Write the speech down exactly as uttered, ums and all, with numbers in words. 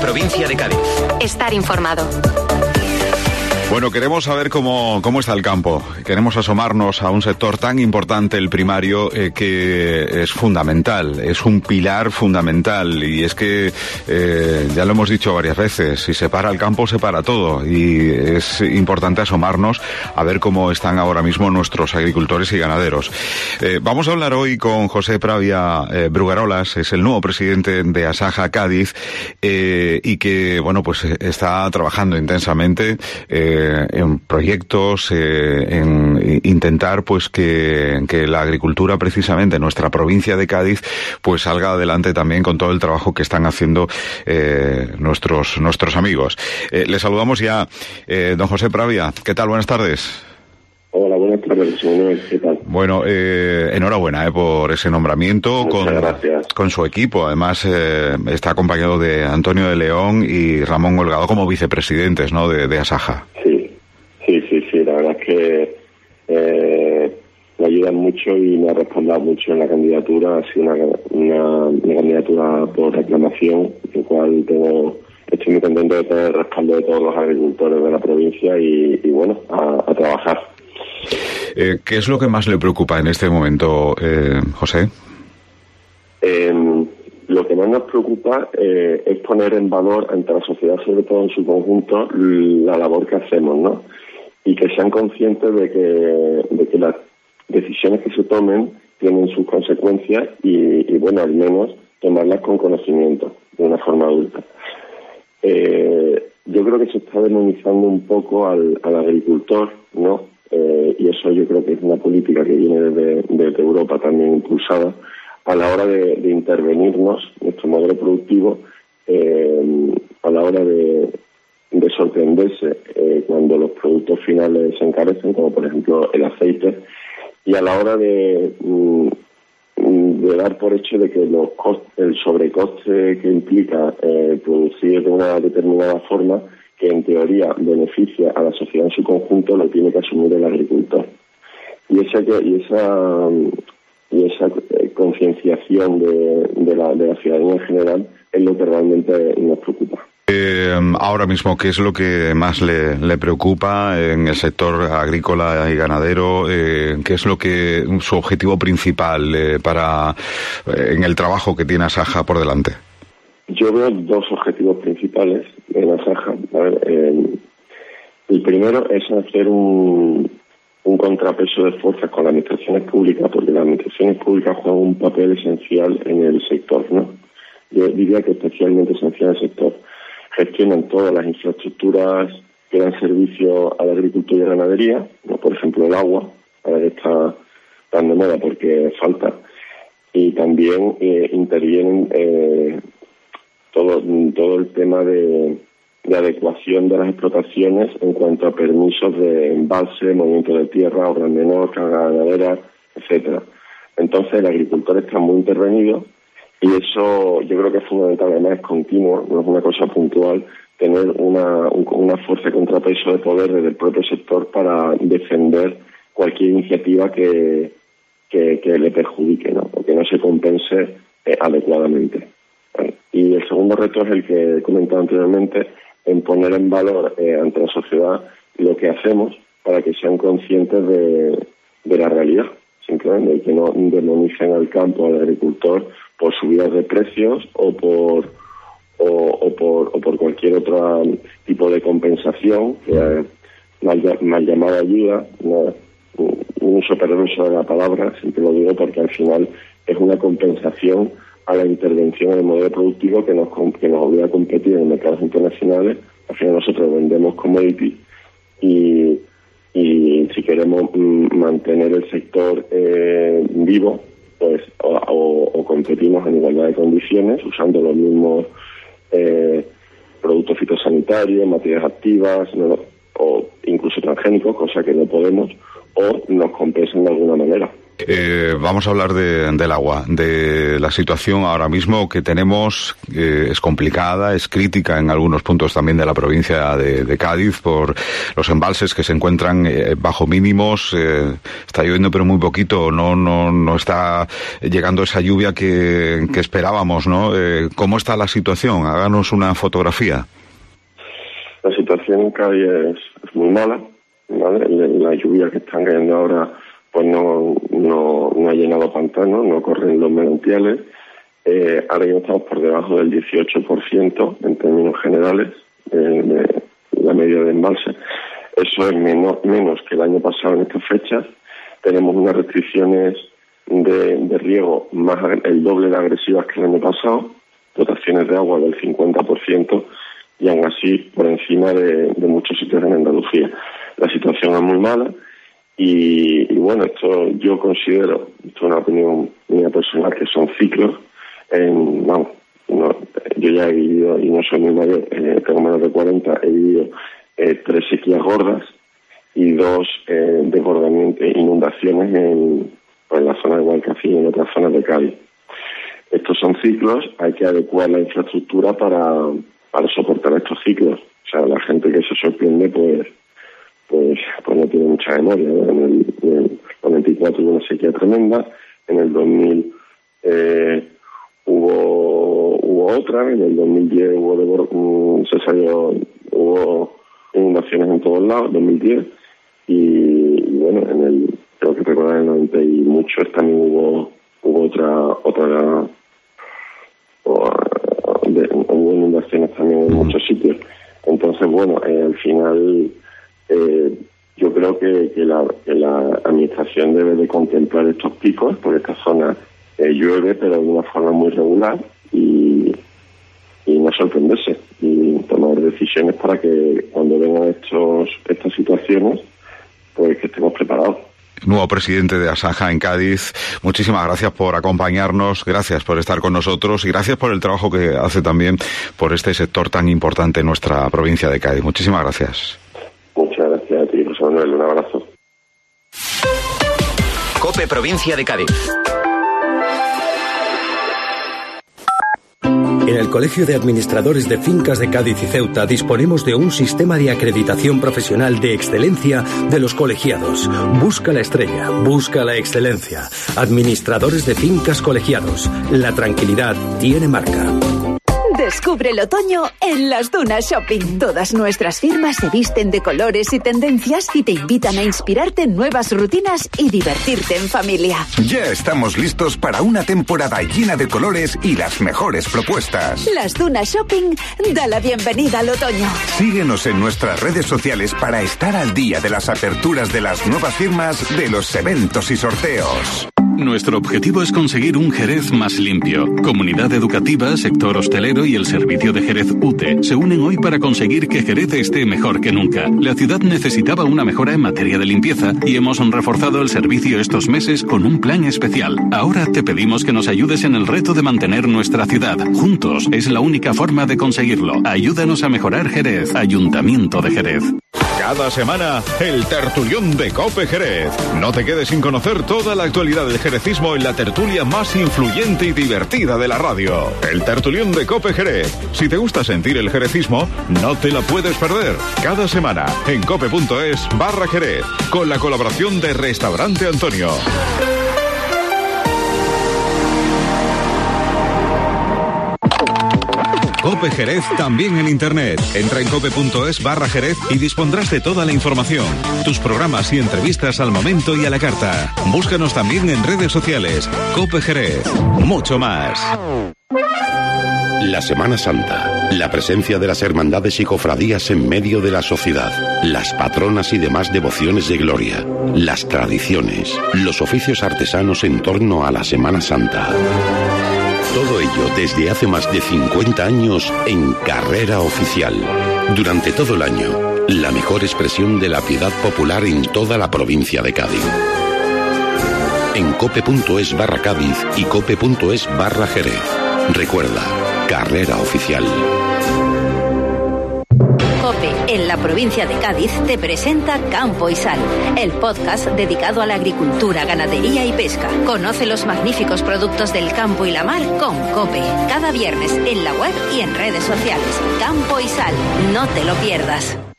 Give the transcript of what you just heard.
provincia de Cádiz. Estar informado. Bueno, queremos saber cómo, cómo está el campo. Queremos asomarnos a un sector tan importante, el primario, eh, que es fundamental, es un pilar fundamental. Y es que, eh, ya lo hemos dicho varias veces, si se para el campo, se para todo. Y es importante asomarnos a ver cómo están ahora mismo nuestros agricultores y ganaderos. Eh, vamos a hablar hoy con José Pravia eh, Brugarolas, es el nuevo presidente de Asaja Cádiz, eh, y que, bueno, pues está trabajando intensamente eh, en proyectos, eh, en intentar pues que, que la agricultura precisamente en nuestra provincia de Cádiz pues salga adelante también con todo el trabajo que están haciendo eh, nuestros nuestros amigos. Eh, les saludamos ya, eh, don José Pravia. ¿Qué tal? Buenas tardes. Hola, buenas tardes, Manuel. ¿Qué tal? Bueno, eh, enhorabuena eh, por ese nombramiento. Muchas con, gracias. Con su equipo. Además, eh, está acompañado de Antonio de León y Ramón Holgado como vicepresidentes, ¿no?, de, de Asaja. Sí, sí, sí, sí. La verdad es que eh, me ayudan mucho y me ha respaldado mucho en la candidatura. Ha sido una, una, una candidatura por reclamación, en cual tengo, estoy muy contento de tener el respaldo de todos los agricultores de la provincia y, y bueno, a, a trabajar. Eh, ¿Qué es lo que más le preocupa en este momento, eh, José? Eh, lo que más nos preocupa eh, es poner en valor ante la sociedad, sobre todo en su conjunto, la labor que hacemos, ¿no? Y que sean conscientes de que, de que las decisiones que se tomen tienen sus consecuencias y, y bueno, al menos tomarlas con conocimiento, de una forma adulta. Eh, yo creo que se está demonizando un poco al, al agricultor, ¿no? Eh, y eso yo creo que es una política que viene desde, desde Europa también impulsada a la hora de, de intervenirnos, nuestro modelo productivo, eh, a la hora de, de sorprenderse eh, cuando los productos finales se encarecen, como por ejemplo el aceite, y a la hora de, de dar por hecho de que los costes, el sobrecoste que implica eh, producir de una determinada forma, que en teoría beneficia a la sociedad en su conjunto, lo tiene que asumir el agricultor. Y esa y esa y esa concienciación de, de, la, de la ciudadanía en general es lo que realmente nos preocupa. Eh, ahora mismo, ¿qué es lo que más le, le preocupa en el sector agrícola y ganadero? Eh, ¿Qué es lo que su objetivo principal eh, para eh, en el trabajo que tiene Asaja por delante? Yo veo dos objetivos principales en Asaja. A ver, eh, el primero es hacer un, un contrapeso de fuerzas con las administraciones públicas, porque las administraciones públicas juegan un papel esencial en el sector, ¿no? Yo diría que especialmente esencial en el sector. Gestionan todas las infraestructuras que dan servicio a la agricultura y la ganadería, ¿no? Por ejemplo, el agua, ahora que está tan de moda porque falta, y también eh, intervienen eh, todo todo el tema de, de adecuación de las explotaciones en cuanto a permisos de embalse, movimiento de tierra, obras menor, carga ganadera, etcétera. Entonces el agricultor está muy intervenido y eso yo creo que es fundamental, además es continuo, no es una cosa puntual, tener una, un, una fuerza de contrapeso de poder desde el propio sector para defender cualquier iniciativa que, que, que le perjudique, ¿no? O que no se compense eh, adecuadamente. Y el segundo reto es el que he comentado anteriormente, en poner en valor eh, ante la sociedad lo que hacemos para que sean conscientes de, de la realidad, simplemente, y que no demonicen al campo, al agricultor, por subidas de precios o por o, o por o por cualquier otro tipo de compensación, que eh, mal, mal llamada ayuda, no, un uso perverso de la palabra, siempre lo digo porque al final es una compensación a la intervención en el modelo productivo que nos que nos obliga a competir en mercados internacionales. Al final nosotros vendemos commodities y, y si queremos mm, mantener el sector eh, vivo, pues o, o, o competimos en igualdad de condiciones usando los mismos eh, productos fitosanitarios, materias activas, no, o incluso transgénicos, cosa que no podemos, o nos compensan de alguna manera. Eh, vamos a hablar de, del agua, de la situación ahora mismo que tenemos. Eh, es complicada, es crítica en algunos puntos también de la provincia de, de Cádiz por los embalses que se encuentran eh, bajo mínimos. Eh, está lloviendo pero muy poquito, no no no está llegando esa lluvia que, que esperábamos, ¿no? Eh, ¿Cómo está la situación? Háganos una fotografía. La situación en Cádiz es, es muy mala, ¿vale? La lluvia que están cayendo ahora pues no, no, no ha llenado pantanos, no corren los manantiales. Eh, ahora ya estamos por debajo del dieciocho por ciento en términos generales eh, de la media de embalse. Eso es menos, menos que el año pasado en estas fechas. Tenemos unas restricciones de, de riego más el doble de agresivas que el año pasado, dotaciones de agua del cincuenta por ciento, y aún así por encima de, de muchos sitios en Andalucía. La situación es muy mala y, y bueno, esto yo considero, esto es una opinión mía personal, que son ciclos. En, vamos, no, yo ya he vivido, y no soy muy mayor, eh, tengo menos de cuarenta, he vivido eh, tres sequías gordas y dos eh, desbordamientos, inundaciones en, pues, en la zona de Guadalcacín y en otras zonas de Cádiz. Estos son ciclos, hay que adecuar la infraestructura para para soportar estos ciclos. O sea, la gente que se sorprende, pues pues, pues no tiene mucha memoria, ¿no? En el, en el noventa y cuatro hubo una sequía tremenda, en el dos mil eh, hubo hubo otra, en el dos mil diez hubo de, se salió, hubo inundaciones en todos lados, dos mil diez, y, y bueno, en el, creo que recordar en el noventa y muchos también hubo hubo otra otra o, de, hubo inundaciones también en muchos sitios. Entonces, bueno, eh, al final eh, yo creo que, que, la, que la administración debe de contemplar estos picos, porque esta zona eh, llueve, pero de una forma muy regular, y, y no sorprenderse y tomar decisiones para que cuando vengan estos estas situaciones, pues que estemos preparados. Nuevo presidente de Asaja en Cádiz, muchísimas gracias por acompañarnos, gracias por estar con nosotros y gracias por el trabajo que hace también por este sector tan importante en nuestra provincia de Cádiz. Muchísimas gracias. Muchas gracias a ti, José Manuel, un abrazo. COPE Provincia de Cádiz. En el Colegio de Administradores de Fincas de Cádiz y Ceuta disponemos de un sistema de acreditación profesional de excelencia de los colegiados. Busca la estrella, busca la excelencia. Administradores de Fincas Colegiados. La tranquilidad tiene marca. Descubre el otoño en Las Dunas Shopping. Todas nuestras firmas se visten de colores y tendencias y te invitan a inspirarte en nuevas rutinas y divertirte en familia. Ya estamos listos para una temporada llena de colores y las mejores propuestas. Las Dunas Shopping da la bienvenida al otoño. Síguenos en nuestras redes sociales para estar al día de las aperturas de las nuevas firmas, de los eventos y sorteos. Nuestro objetivo es conseguir un Jerez más limpio. Comunidad educativa, sector hostelero y el servicio de Jerez U T E se unen hoy para conseguir que Jerez esté mejor que nunca. La ciudad necesitaba una mejora en materia de limpieza y hemos reforzado el servicio estos meses con un plan especial. Ahora te pedimos que nos ayudes en el reto de mantener nuestra ciudad. Juntos es la única forma de conseguirlo. Ayúdanos a mejorar Jerez. Ayuntamiento de Jerez. Cada semana, el tertulión de COPE Jerez. No te quedes sin conocer toda la actualidad del jerecismo en la tertulia más influyente y divertida de la radio. El tertulión de COPE Jerez. Si te gusta sentir el jerecismo, no te la puedes perder. Cada semana, en cope.es barra Jerez, con la colaboración de Restaurante Antonio. COPE Jerez también en internet. Entra en cope.es barra Jerez y dispondrás de toda la información. Tus programas y entrevistas al momento y a la carta. Búscanos también en redes sociales. COPE Jerez. Mucho más. La Semana Santa. La presencia de las hermandades y cofradías en medio de la sociedad. Las patronas y demás devociones de gloria. Las tradiciones. Los oficios artesanos en torno a la Semana Santa. Todo ello desde hace más de cincuenta años en Carrera Oficial. Durante todo el año, la mejor expresión de la piedad popular en toda la provincia de Cádiz. En cope.es barra Cádiz y cope.es barra Jerez. Recuerda, Carrera Oficial. COPE, en la provincia de Cádiz, te presenta Campo y Sal, el podcast dedicado a la agricultura, ganadería y pesca. Conoce los magníficos productos del campo y la mar con COPE. Cada viernes en la web y en redes sociales. Campo y Sal, no te lo pierdas.